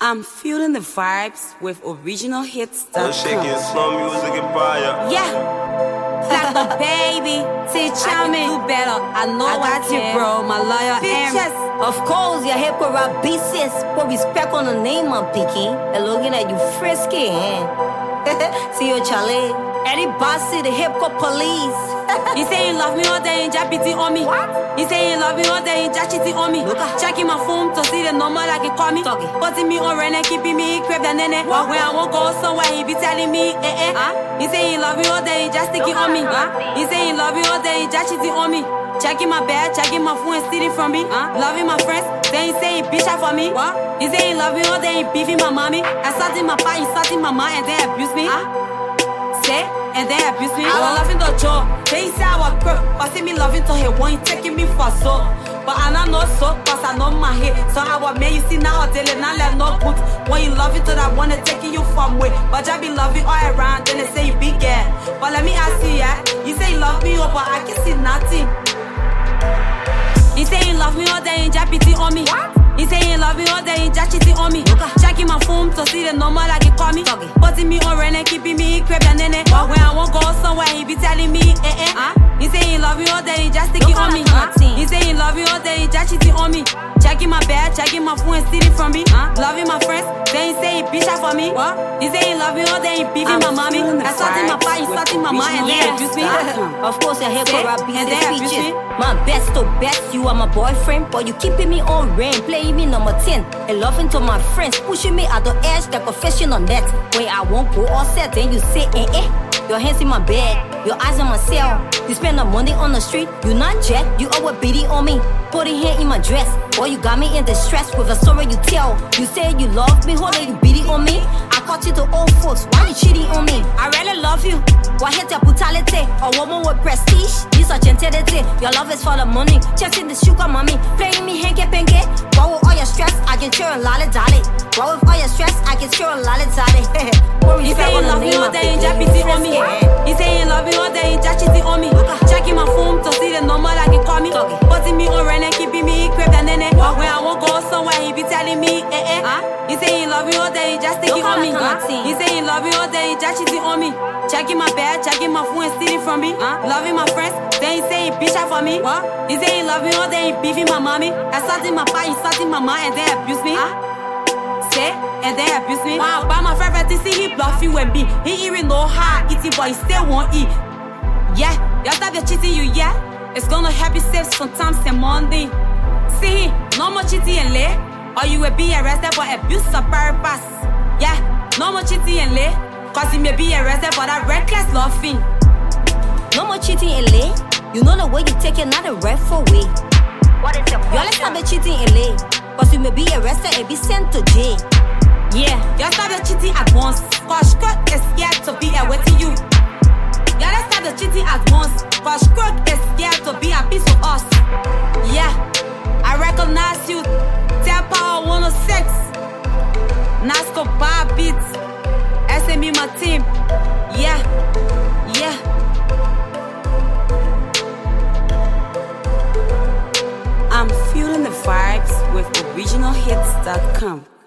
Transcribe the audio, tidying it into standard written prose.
I'm feeling the vibes with originalhits.com. No shaking, slow music and fire. Yeah, like the baby, teach me do better. I know I can, bro. My lawyer Bitches. Of course, your hip hop pieces. Put respect on the name I'm picking. And looking at you frisky, See you, Charlie. Eddie Bossy, the hip hop police. He say he love me all day and just pity on me. What? He say he love me all day and just cheating on me. Checking my phone to see the number like he call me. Putting me on rent and keeping me crib the nene. When I won't go somewhere, he be telling me, He say he love me all day and just sticking on me. He say he love me all day and just cheating on me. Checking my bed, checking my phone and stealing from me. Loving my friends, then he say he bitch out for me. He say he love me all day and beefing my mommy. Assaulting my pa, insulting my mom and then abuse me. Say, and then abuse me. I was loving the job. They say I was broke, but see me loving to him when he taking me for so. But I know so, cause I know my head. So I was made you see now daily, not let no put. When you love it to that one, it's taking you from way. But I be loving all around, then they say you big girl. But let me ask you, you say you love me, but I can see nothing. He say he love me all day and just pity on me. He say he love me all day and just cheating on me. Checking my phone to see the number like he call me. Putting me on rent and keeping me crib the nene. But when I won't go somewhere, he be telling me, He say he love me all day and just sticking on me. He say he love me all day and just cheating on me. Checking my bed, checking my phone and stealing from me. Loving my friends, then he say he bitch out for me. He say he love me all day and beefing my mommy. Assaulting my pa, insulting my mom and then abuse me. Of course, your hip hop business speeches. My best to best, you are my boyfriend, but you keeping me on rain, playing me number 10, and loving to my friends, pushing me at the edge, the confession on that. When I won't go all set, then you say, Your hands in my bed, your eyes on my cell. You spend the money on the street, you not jet, you always beating on me, putting hair in my dress. Boy, you got me in distress with a story you tell. You say you love me, hold on, you beating on me. I caught you to old folks, why you cheating on me? I really love you. Why hate your brutality? A woman with prestige, this a gentility. Your love is for the money, chasing the sugar mommy. Playing me hanky panky. Why with all your stress, I can cheer and lolly dolly. Why with all your stress, I can cheer and lolly dolly. He say he love me all day and just pity on me. He say he love me all day and just cheating on me. Checking my phone to see the number like he call me. Putting me on rent and keeping me crib the nene. When I won't go somewhere, he be telling me, He say he love me all day and just sticking on me. He say he love me all day and just cheating on me. Checking my bed, checking my phone and stealing from me. Loving my friends, then he say he bitch out for me. He say he love me all day and beefing my mommy. Assaulting my pa, insulting my mom and then abuse me. Say, and then abuse me. Wow, by my favorite thing, see he bluffing with me. He even know how I eat it, but he still won't eat. Yeah, y'all stop your cheating, you it's gonna help you save sometimes and money. See, no more cheating and lay, or you will be arrested for abuse of purpose. Yeah, no more cheating and lay, cause you may be arrested for that reckless loving. No more cheating and lay. You know the way you take it, not a rightful way. What is your Y'all stop the cheating and lay, cause you may be arrested and be sent to jail. Yeah, y'all stop the cheating at once, cause God is scared to be awaiting you. Yeah, let's start the cheating at once, cause God is scared to be a piece of us. Yeah, I recognize you. Tell Power 106, NASCO Bar Beats, SME my team. Yeah. I'm feeling the vibes with originalhits.com.